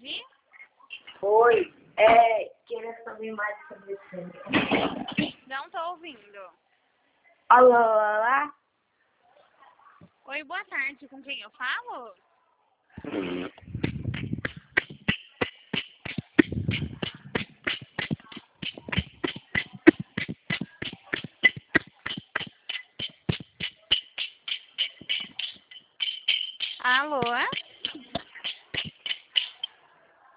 ouvir? Oi, queria saber mais sobre isso. Não tô ouvindo. Alô, olá? Oi, boa tarde. Com quem eu falo? Alô?